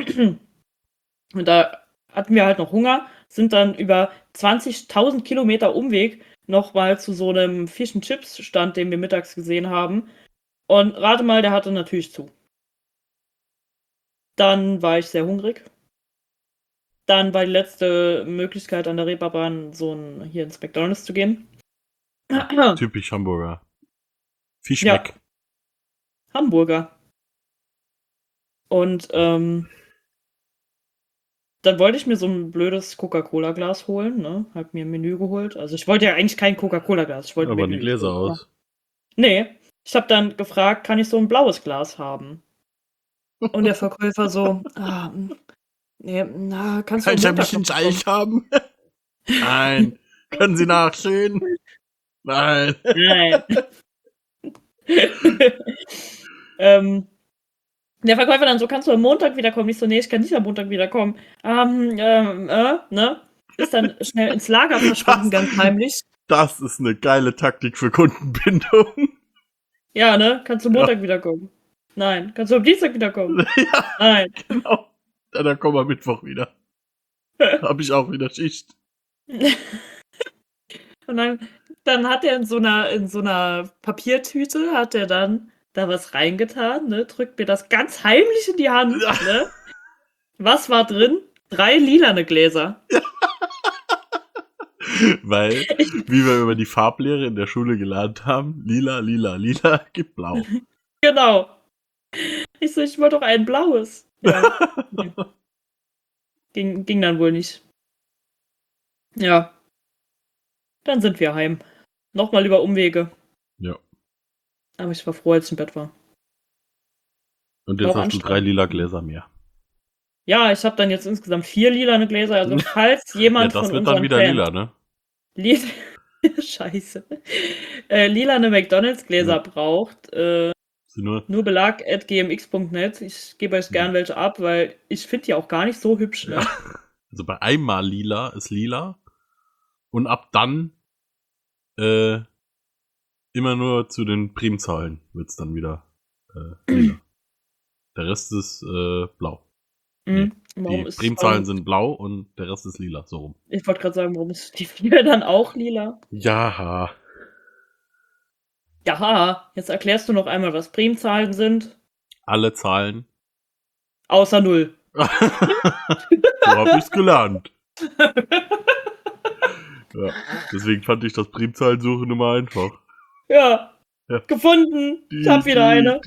da hatten wir halt noch Hunger, sind dann über 20.000 Kilometer Umweg nochmal zu so einem Fish and Chips Stand, den wir mittags gesehen haben. Und rate mal, der hatte natürlich zu. Dann war ich sehr hungrig. Dann war die letzte Möglichkeit an der Reeperbahn, hier ins McDonald's zu gehen. Typisch Hamburger. Fisch Ja. weg. Hamburger. Und dann wollte ich mir so ein blödes Coca-Cola-Glas holen, ne? Hab mir ein Menü geholt. Also ich wollte ja eigentlich kein Coca-Cola-Glas. Ich wollte Aber ein die Menü. Gläser aus. Nee, ich habe dann gefragt, kann ich so ein blaues Glas haben? Und der Verkäufer so, nee, kannst du Kann ich ein Montag bisschen noch bekommen? Scheich haben? Nein. Können Sie nachsehen? Nein. Nein. Der Verkäufer dann so, kannst du am Montag wiederkommen? Ich so, nee, ich kann nicht am Montag wiederkommen. Ne? Ist dann schnell ins Lager verschwunden, ganz heimlich. Das ist eine geile Taktik für Kundenbindung. Ja, ne? Kannst du Montag wiederkommen? Nein. Kannst du am Dienstag wiederkommen? Ja, Nein. genau. Ja, dann kommen wir Mittwoch wieder. Hab ich auch wieder Schicht. Und dann hat er in so einer Papiertüte, hat er dann da was reingetan, ne? Drückt mir das ganz heimlich in die Hand, ne? Was war drin? 3 lilane Gläser. Weil, wie wir über die Farblehre in der Schule gelernt haben, lila, lila, lila gibt blau. Genau. Ich so, ich wollte doch ein blaues. Ja. Ging dann wohl nicht. Ja. Dann sind wir heim. Nochmal über Umwege. Ja. Aber ich war froh, als ich im Bett war. Und jetzt Auch hast du 3 lila Gläser mehr. Ja, ich habe dann jetzt insgesamt 4 lilane Gläser. Also falls jemand Ja, das von wird dann unseren wieder Fans lila, ne? Scheiße. Lilane McDonalds-Gläser braucht, Sie nur nur belag@gmx.net. Ich gebe euch gern welche ab, weil ich finde die auch gar nicht so hübsch. Ne? Also bei einmal lila ist lila. Und ab dann immer nur zu den Primzahlen wird's dann wieder lila. Der Rest ist blau. Mhm. Die Primzahlen sind blau und der Rest ist lila, so rum. Ich wollte gerade sagen, warum ist die 4 dann auch lila? Ja. Ja, jetzt erklärst du noch einmal, was Primzahlen sind. Alle Zahlen. Außer 0. So hab ich's gelernt. Ja, deswegen fand ich das Primzahlensuchen immer einfach. Ja. Ja. Gefunden. Ich hab wieder eine.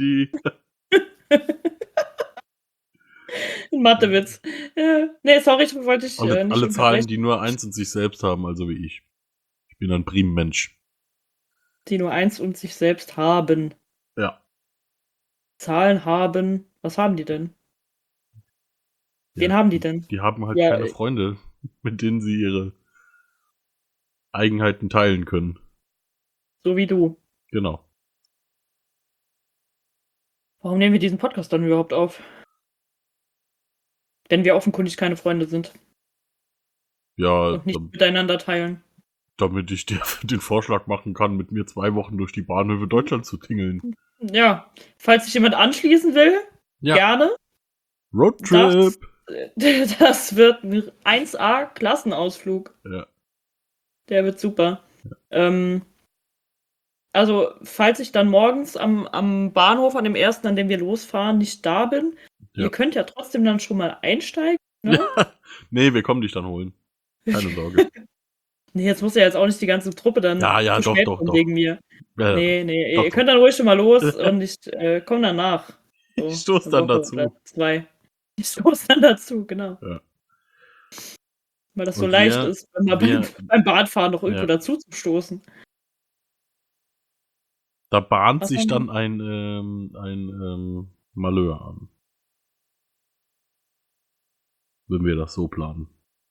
Ein Mathewitz. Nee, sorry, ich wollte dich alle, nicht alle Zahlen, unterbrechen. die nur 1 und sich selbst haben, also wie ich. Ich bin ein Primmensch. Die nur 1 und sich selbst haben. Ja. Zahlen haben. Was haben die denn? Wen haben die denn? Die haben halt Ja, keine Freunde, mit denen sie ihre Eigenheiten teilen können. So wie du. Genau. Warum nehmen wir diesen Podcast dann überhaupt auf? Wenn wir offenkundig keine Freunde sind Ja, und nicht miteinander teilen. damit ich dir den Vorschlag machen kann, mit mir 2 Wochen durch die Bahnhöfe Deutschlands zu tingeln. Ja, falls sich jemand anschließen will, Ja. gerne. Roadtrip! Das wird ein 1A-Klassenausflug. Ja. Der wird super. Also, falls ich dann morgens am Bahnhof, an dem ersten, an dem wir losfahren, nicht da bin, Ja. ihr könnt ja trotzdem dann schon mal einsteigen. Ne? Nee, wir kommen dich dann holen. Keine Sorge. Nee, jetzt muss ja jetzt auch nicht die ganze Truppe dann Ja, zu doch, spät doch, kommen doch. wegen mir. Ja, Nee, doch, ihr könnt dann ruhig schon mal los und ich komme danach. So, Ich stoß eine dann Woche dazu. oder 2. Ich stoß dann dazu, genau. Ja. Weil das so Und leicht wir- ist, beim wir- beim Bahnfahren noch irgendwo Ja. dazu zu stoßen. Da bahnt Was sich haben dann ein Malheur an. Wenn wir das so planen.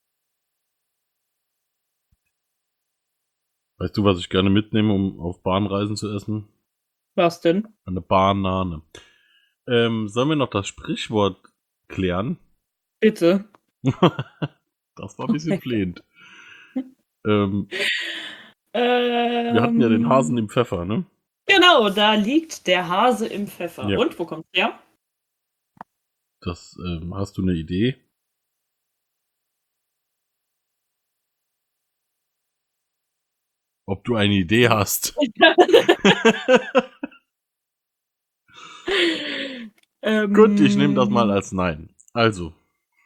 Weißt du, was ich gerne mitnehme, um auf Bahnreisen zu essen? Was denn? Eine Banane. Sollen wir noch das Sprichwort klären? Bitte. Das war ein bisschen flehend. Wir hatten ja den Hasen im Pfeffer, ne? Genau, da liegt der Hase im Pfeffer. Ja. Und wo kommt's her? Das, hast du eine Idee? Ob du eine Idee hast? Gut, ich nehme das mal als Nein. Also,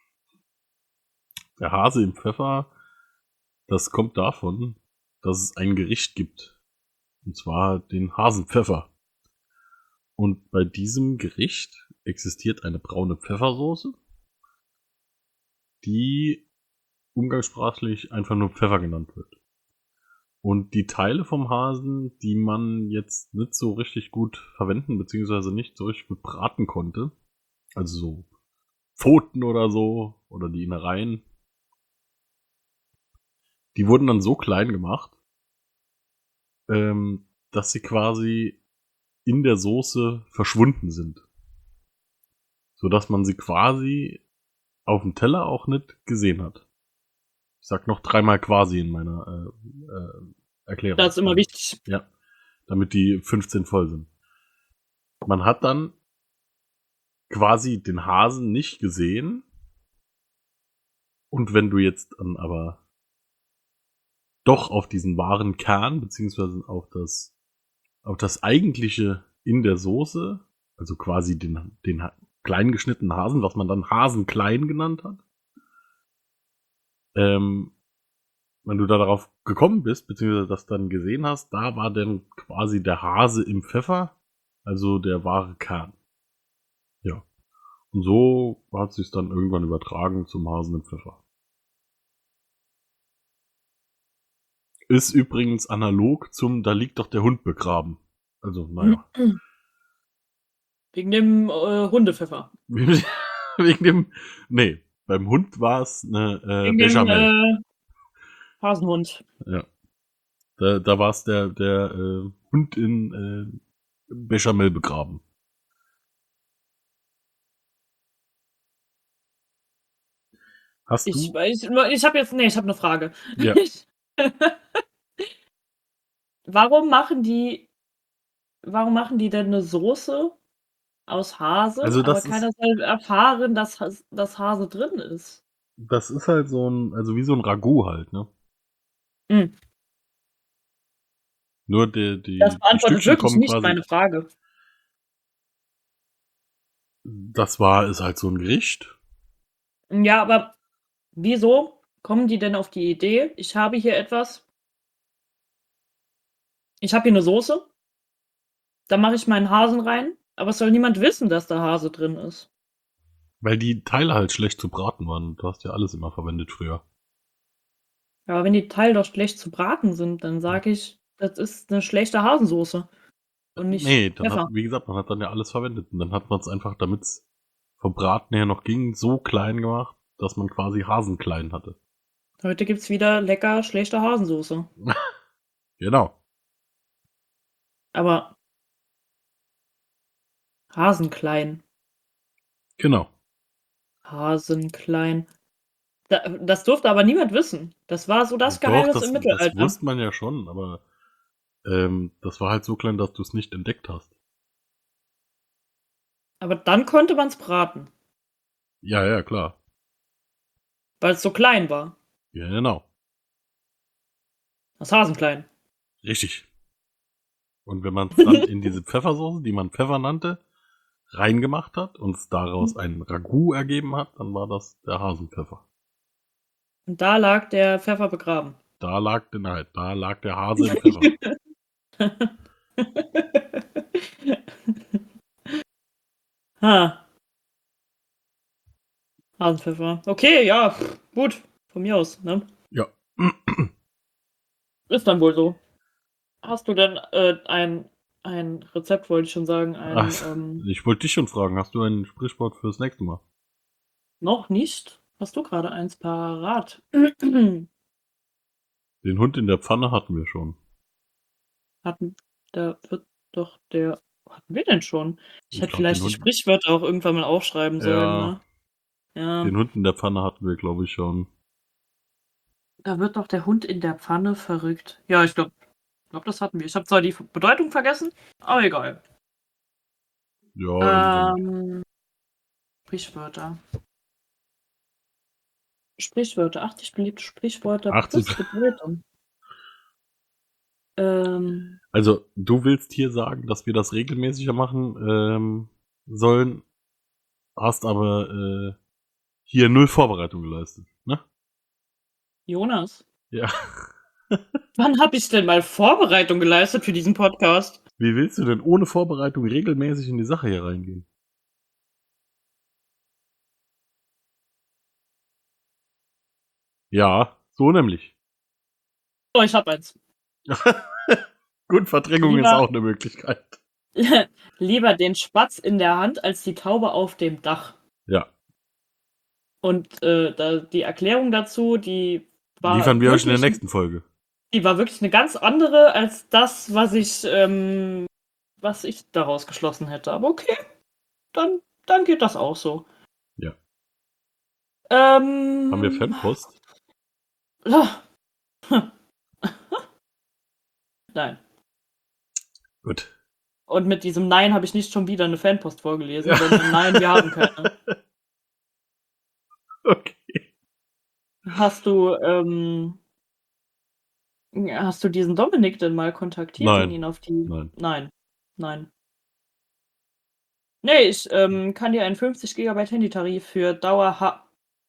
der Hase im Pfeffer, das kommt davon, dass es ein Gericht gibt. Und zwar den Hasenpfeffer. Und bei diesem Gericht existiert eine braune Pfeffersoße, die umgangssprachlich einfach nur Pfeffer genannt wird. Und die Teile vom Hasen, die man jetzt nicht so richtig gut verwenden, beziehungsweise nicht so richtig gut braten konnte, also so Pfoten oder so, oder die Innereien, die wurden dann so klein gemacht, dass sie quasi in der Soße verschwunden sind. Sodass man sie quasi auf dem Teller auch nicht gesehen hat. Ich sag noch 3-mal quasi in meiner Erklärung. Das ist immer wichtig. Ja, damit die 15 voll sind. Man hat dann quasi den Hasen nicht gesehen. Und wenn du jetzt dann aber doch auf diesen wahren Kern, beziehungsweise auf das eigentliche in der Soße, also quasi den klein geschnittenen Hasen, was man dann Hasenklein genannt hat, wenn du da darauf gekommen bist, beziehungsweise das dann gesehen hast, da war dann quasi der Hase im Pfeffer, also der wahre Kern. Ja. Und so hat sich dann irgendwann übertragen zum Hasen im Pfeffer. Ist übrigens analog zum Da liegt doch der Hund begraben. Also, naja. Wegen dem Hundepfeffer. Wegen dem. Nee, beim Hund war es eine Wegen Bechamel. dem Hasenhund. Ja. Da war es der Hund in Bechamel begraben. Hast du? Ich habe eine Frage. Ja. Warum machen die denn eine Soße aus Hase, Also aber das keiner soll erfahren, dass Hase drin ist? Das ist halt so ein, also wie so ein Ragout halt, ne? Mhm. Nur die Das beantwortet Stückchen wirklich kommen nicht quasi. meine Frage. Ist halt so ein Gericht. Ja, aber wieso kommen die denn auf die Idee, ich habe hier eine Soße, da mache ich meinen Hasen rein, aber es soll niemand wissen, dass da Hase drin ist. Weil die Teile halt schlecht zu braten waren. Du hast ja alles immer verwendet früher. Ja, aber wenn die Teile doch schlecht zu braten sind, dann sage ich, das ist eine schlechte Hasensoße. Und nicht Nee, dann Pfeffer. wie gesagt, man hat dann ja alles verwendet. Und dann hat man es einfach, damit es vom Braten her noch ging, so klein gemacht, dass man quasi Hasenklein hatte. Heute gibt's wieder lecker schlechte Hasensoße. Genau. Aber Hasenklein. Genau. Hasenklein. Das durfte aber niemand wissen. Das war so das Geheimnis im Das Mittelalter. wusste man ja schon, aber das war halt so klein, dass du es nicht entdeckt hast. Aber dann konnte man es braten, Ja, klar. weil es so klein war. Ja, genau. Das Hasenklein. Richtig. Und wenn man es dann in diese Pfeffersoße, die man Pfeffer nannte, reingemacht hat und es daraus ein Ragout ergeben hat, dann war das der Hasenpfeffer. Und da lag der Pfeffer begraben. Da lag der Hase im Pfeffer. Hasenpfeffer. Okay, ja, gut. Von mir aus, ne? Ja. Ist dann wohl so. Hast du denn ein Rezept, wollte ich schon sagen, Ich wollte dich schon fragen, hast du ein Sprichwort fürs nächste Mal? noch nicht? Hast du gerade eins parat? Den Hund in der Pfanne hatten wir schon. Hatten wir denn schon? Ich hätte glaub, vielleicht den die Hund- Sprichwörter auch irgendwann mal aufschreiben sollen, Ja. ne? Ja. Den Hund in der Pfanne hatten wir, glaube ich, schon. Da wird doch der Hund in der Pfanne verrückt. Ja, ich glaube, das hatten wir. Ich habe zwar die Bedeutung vergessen, aber egal. Ja, Sprichwörter. Sprichwörter. 80 beliebte Sprichwörter 80. plus Bedeutung. Also, du willst hier sagen, dass wir das regelmäßiger machen sollen, hast aber hier 0 Vorbereitung geleistet, ne? Jonas, Ja. wann habe ich denn mal Vorbereitung geleistet für diesen Podcast? Wie willst du denn ohne Vorbereitung regelmäßig in die Sache hier reingehen? Ja, so nämlich. Oh, ich habe eins. Gut, Verdrängung ist Lieber- auch eine Möglichkeit. Lieber den Spatz in der Hand als die Taube auf dem Dach. Ja, Und die Erklärung dazu, die war liefern wir euch in der wirklich- nächsten Folge. Die war wirklich eine ganz andere als das, was ich daraus geschlossen hätte. Aber okay, dann geht das auch so. Ja. Haben Haben wir Fanpost? Nein. Gut. Und mit diesem Nein habe ich nicht schon wieder eine Fanpost vorgelesen, sondern Nein, wir haben keine. Okay. Hast du diesen Dominik denn mal kontaktiert Nein. und ihn auf die... Nein. Nein. Nee, ich kann dir einen 50 GB Handytarif für Dauer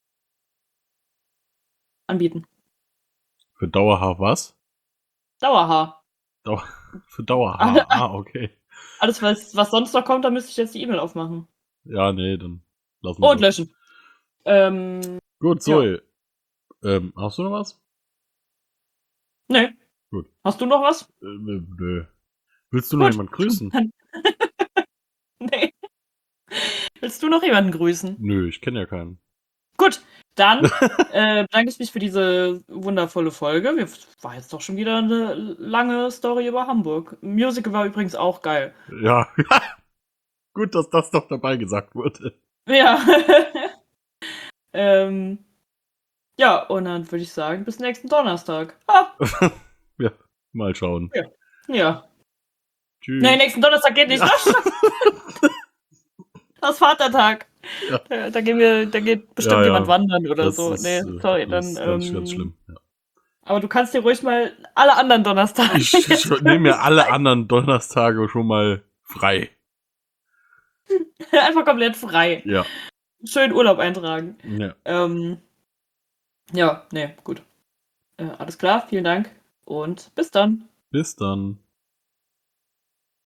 anbieten. Für Dauerhaar was? Dauer Für Dauerhaar. Ah, okay. Alles, was sonst noch kommt, da müsste ich jetzt die E-Mail aufmachen. Ja, nee, dann lassen wir Und löschen. Gut, Zoe. Hast du noch was? Nee. Gut. Hast du noch was? Nö. Willst du noch Gut. jemanden grüßen? Nee. Willst du noch jemanden grüßen? Nö, ich kenne ja keinen. Gut, dann bedanke ich mich für diese wundervolle Folge. War jetzt doch schon wieder eine lange Story über Hamburg. Musical war übrigens auch geil. Ja. Gut, dass das doch dabei gesagt wurde. Ja. Ja, und dann würde ich sagen, bis nächsten Donnerstag. Ah, Ja, mal schauen. ja. Tschüss. Nee, nächsten Donnerstag geht nicht. Ja. Das ist Vatertag. Ja. Da geht bestimmt Ja. jemand wandern oder Das so. ist, Nee, sorry, das dann. ist ganz schlimm. Ja. Aber du kannst dir ruhig mal alle anderen Donnerstage. Ich nehme mir alle anderen Donnerstage schon mal frei. Einfach komplett frei. Ja. Schön Urlaub eintragen. Ja. Ja, nee, gut. Alles klar, vielen Dank und bis dann. Bis dann.